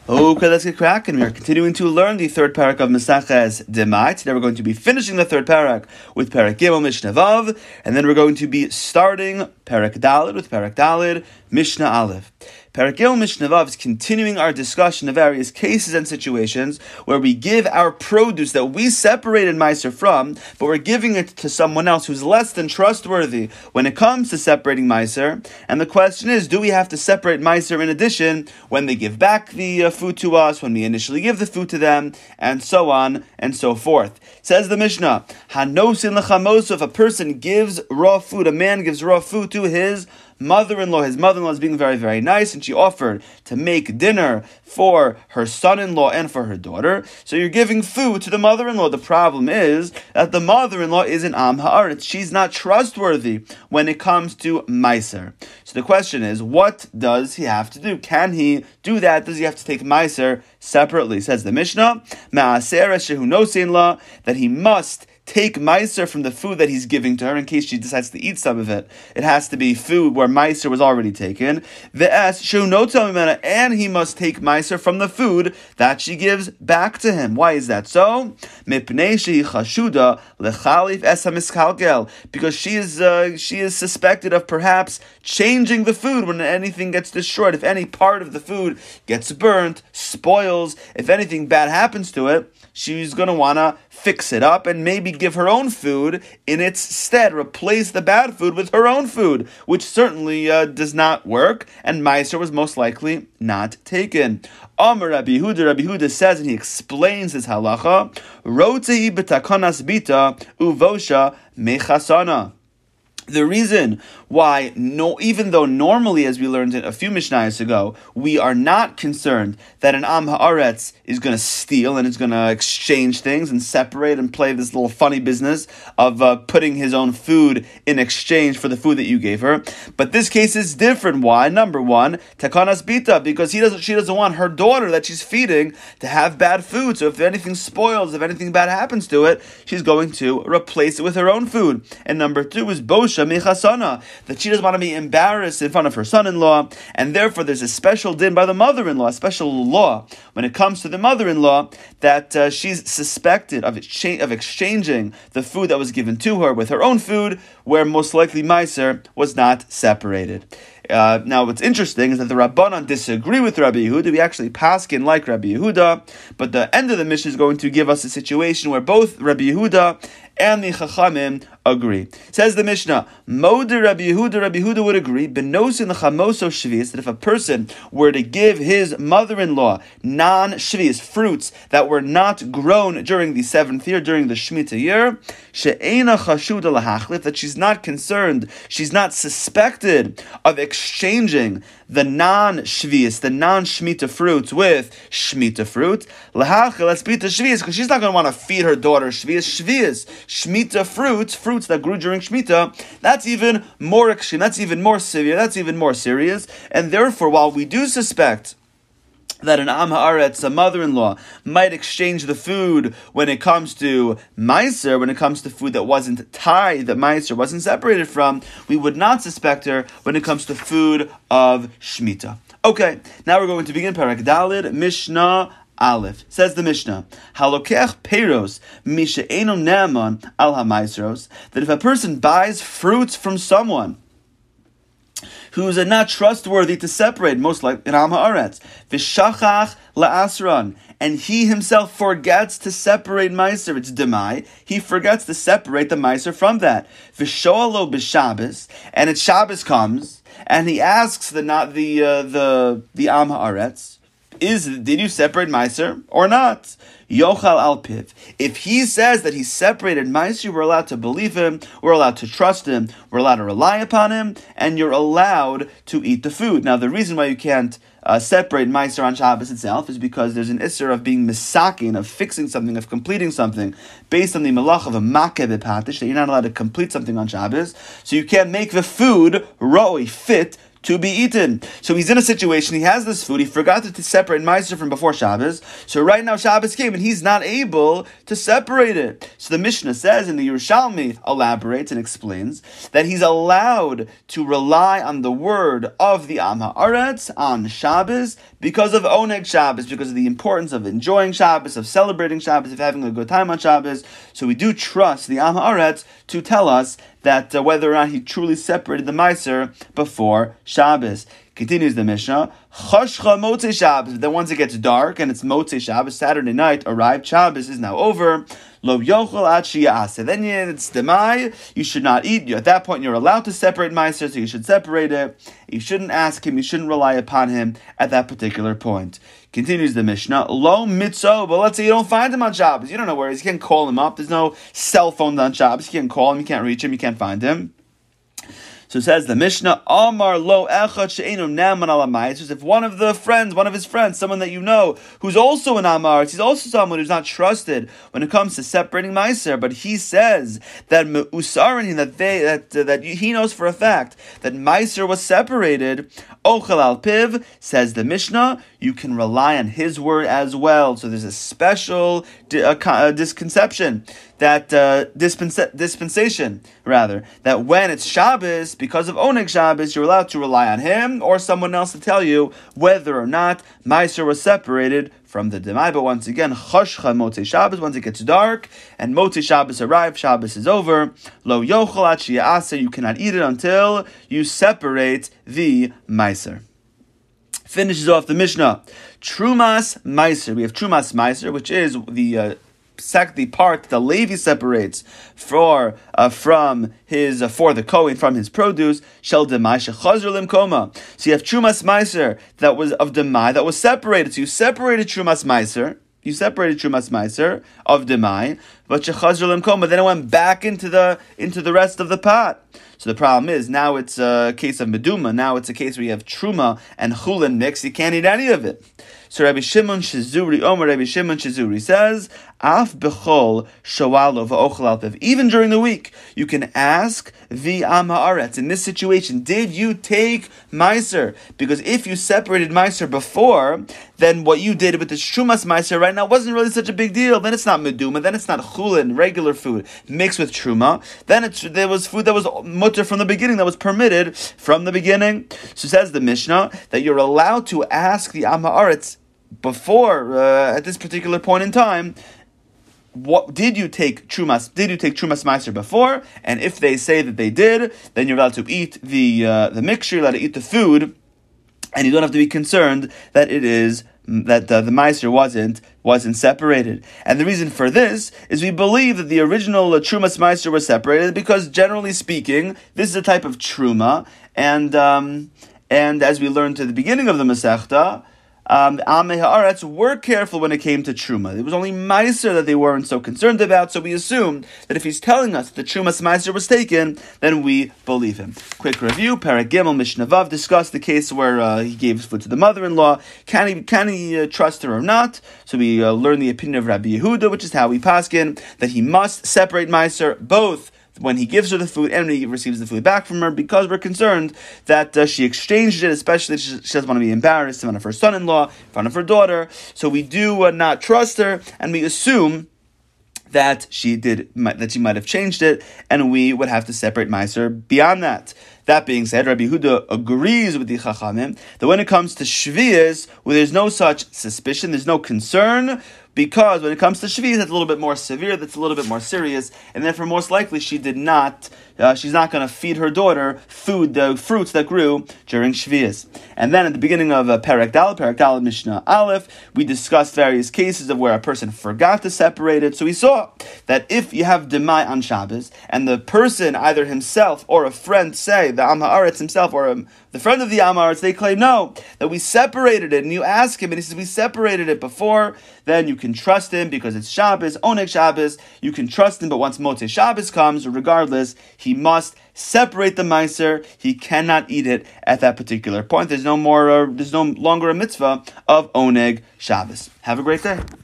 Okay, let's get cracking. We are continuing to learn the third parak of Maseches Demai. Today we're going to be finishing the third parak with Parak Gimel Mishnah Vav, and then we're going to be starting Parak Daled with Parak Daled Mishnah Aleph. Parak Gimel Mishnah Vav is continuing our discussion of various cases and situations where we give our produce that we separated Meiser from, but we're giving it to someone else who's less than trustworthy when it comes to separating Meiser. And the question is, do we have to separate Meiser in addition when they give back the food to us, when we initially give the food to them, and so on and so forth? Says the Mishnah, Hanosin lechamoso, if a person gives raw food, a man gives raw food to his mother-in-law. His mother-in-law is being very, very nice, and she offered to make dinner for her son-in-law and for her daughter. So you're giving food to the mother-in-law. The problem is that the mother-in-law is an Am Haaretz. She's not trustworthy when it comes to Meiser. So the question is, what does he have to do? Can he do that? Does he have to take Meiser separately? Says the Mishnah, Ma'asera shehu nosein la, that he must take Meiser from the food that he's giving to her in case she decides to eat some of it. It has to be food where Meiser was already taken. And he must take Meiser from the food that she gives back to him. Why is that so? Because she is suspected of perhaps changing the food when anything gets destroyed. If any part of the food gets burnt, spoils, if anything bad happens to it, she's going to want to fix it up and maybe give her own food in its stead, replace the bad food with her own food, which certainly does not work, and Meiser was most likely not taken. Amar Rabbi Yehuda says, and he explains his halacha, Rotei b'takonas bita uvosha mechasana. The reason why, even though normally, as we learned a few Mishnayos ago, we are not concerned that an Am Haaretz is going to steal and is going to exchange things and separate and play this little funny business of putting his own food in exchange for the food that you gave her. But this case is different. Why? Number one, Takanas Bita, because she doesn't want her daughter that she's feeding to have bad food. So if anything spoils, if anything bad happens to it, she's going to replace it with her own food. And number two is Bosha Mechasana, that she doesn't want to be embarrassed in front of her son-in-law, and therefore there's a special din by the mother-in-law, a special law when it comes to the mother-in-law, that she's suspected of exchanging the food that was given to her with her own food, where most likely Meiser was not separated. Now, what's interesting is that the Rabbanan disagree with Rabbi Yehuda. We actually paskin like Rabbi Yehuda, but the end of the Mishnah is going to give us a situation where both Rabbi Yehuda and the Chachamim agree. Says the Mishnah, Moder Rabbi Yehuda would agree, Benosin Chamoso Shvius, that if a person were to give his mother-in-law non-Shvius, fruits that were not grown during the 7th year, during the Shemitah year, She'ena Chashuda Lahachlif, that she's not concerned, she's not suspected of exchanging the non-Shvius, the non-Shemitah fruits with Shemitah fruit, Lahachel Espita Shvius, because she's not going to want to feed her daughter Shvius, Shemitah fruits that grew during Shemitah, that's even more extreme, that's even more severe, that's even more serious, and therefore, while we do suspect that an Am Haaretz, a mother-in-law, might exchange the food when it comes to Meiser, when it comes to food that wasn't tied, that Meiser wasn't separated from, we would not suspect her when it comes to food of Shemitah. Okay, now we're going to begin Parak Daled, Mishnah Aleph. Says the Mishnah, Halokech Peiros Misha Eino Ne'aman Al HaMaisros, that if a person buys fruits from someone who's not trustworthy to separate, most like in Am Haaretz, V'shachach la'asran, and he himself forgets to separate Meiser, it's Demai, he forgets to separate the Meiser from that. V'shoalo b'Shabbos, and it's Shabbos comes, and he asks the Am Haaretz, did you separate Meiser or not? Yochal Alpiv. If he says that he separated Meiser, we're allowed to believe him, we're allowed to trust him, we're allowed to rely upon him, and you're allowed to eat the food. Now, the reason why you can't separate Meiser on Shabbos itself is because there's an isser of being misakin, of fixing something, of completing something, based on the malach of a makeh b'patish, that you're not allowed to complete something on Shabbos, so you can't make the food roi, fit, to be eaten. So he's in a situation, he has this food, he forgot to separate Meiser from before Shabbos. So right now Shabbos came and he's not able to separate it. So the Mishnah says, and the Yerushalmi elaborates and explains, that he's allowed to rely on the word of the Am Haaretz on Shabbos because of Oneg Shabbos, because of the importance of enjoying Shabbos, of celebrating Shabbos, of having a good time on Shabbos. So we do trust the Am Haaretz to tell us that whether or not he truly separated the Meiser before Shabbos. Continues the Mishnah, Chashcha Motzei Shabbos. Then once it gets dark and it's Motzei Shabbos, Saturday night arrived, Shabbos is now over. Lo yochel ad sheyaseh. Then it's demai. You should not eat. At that point, you're allowed to separate Meiser, so you should separate it. You shouldn't ask him. You shouldn't rely upon him at that particular point. Continues the Mishnah, Lo mitzo. But let's say you don't find him on Shabbos. You don't know where he is. You can't call him up. There's no cell phone on Shabbos. You can't call him. You can't reach him. You can't find him. So it says the Mishnah, Amar lo echad she'enu naman ala ma'aser. If one of his friends, someone that you know, who's also an Amar, he's also someone who's not trusted when it comes to separating Meiser, but he says that that he knows for a fact that Meiser was separated. Ochel al piv, says the Mishnah, you can rely on his word as well. So there's a special dispensation, that when it's Shabbos, because of Oneg Shabbos, you're allowed to rely on him or someone else to tell you whether or not Meiser was separated from the Demai. But once again, Chashcha Motzei Shabbos, once it gets dark and Motzei Shabbos arrives, Shabbos is over. Lo yochel ad sheyaseh, you cannot eat it until you separate the Meiser. Finishes off the Mishnah. Trumas Meiser. We have Trumas Meiser, which is the part the Levi separates for the Kohen from his produce. Shel demai shechazar limkoma. So you have Trumas Meiser that was of demai that was separated. So you separated Trumas Meiser. You separated Trumas Meiser of demai, but shechazar limkoma. Then it went back into the rest of the pot. So the problem is, now it's a case of meduma. Now it's a case where you have truma and chulin mixed. You can't eat any of it. So Rabbi Shimon Shizuri says, Af bechol shawalo v'ochel al piv. Even during the week, you can ask the Am Haaretz. In this situation, did you take Meiser? Because if you separated Meiser before, then what you did with the Trumas Meiser right now wasn't really such a big deal. Then it's not meduma. Then it's not chulin, regular food mixed with truma. Then there was food that was mutter from the beginning, that was permitted from the beginning. So says the Mishnah that you're allowed to ask the Am Haaretz before, at this particular point in time, what did you take Trumas Meiser before? And if they say that they did, then you're allowed to eat the mixture, you're allowed to eat the food, and you don't have to be concerned that it is that the Meiser wasn't separated. And the reason for this is we believe that the original Trumas Meiser was separated because, generally speaking, this is a type of Truma, and as we learned at the beginning of the Masechta, Am Haaretz were careful when it came to Truma. It was only Meiser that they weren't so concerned about, so we assume that if he's telling us that the Trumas Meiser was taken, then we believe him. Quick review, Perek Gimel Mishnah Vav discussed the case where he gave his food to the mother-in-law. Can he trust her or not? So we learn the opinion of Rabbi Yehuda, which is how we paskin, that he must separate Meiser both when he gives her the food and when he receives the food back from her, because we're concerned that she exchanged it, especially she doesn't want to be embarrassed in front of her son-in-law, in front of her daughter. So we do not trust her, and we assume that she might have changed it, and we would have to separate Meiser beyond that. That being said, Rabbi Yehuda agrees with the Chachamim that when it comes to Shvi'is, where there's no such suspicion, there's no concern, because when it comes to Shvi'is, that's a little bit more severe, that's a little bit more serious, and therefore most likely she's not going to feed her daughter the fruits that grew during Shvi'is. And then at the beginning of Perek Daled Mishnah Aleph, we discussed various cases of where a person forgot to separate it. So we saw that if you have Demai on Shabbos, and the person, either himself or a friend, say, the Am Haaretz himself or the friend of the Am Haaretz, they claim, no, that we separated it, and you ask him, and he says, we separated it before, then you can trust him because it's Shabbos, Oneg Shabbos, you can trust him, but once Motzei Shabbos comes, regardless, he must separate the Meiser. He cannot eat it at that particular point. There's no longer a mitzvah of Oneg Shabbos. Have a great day.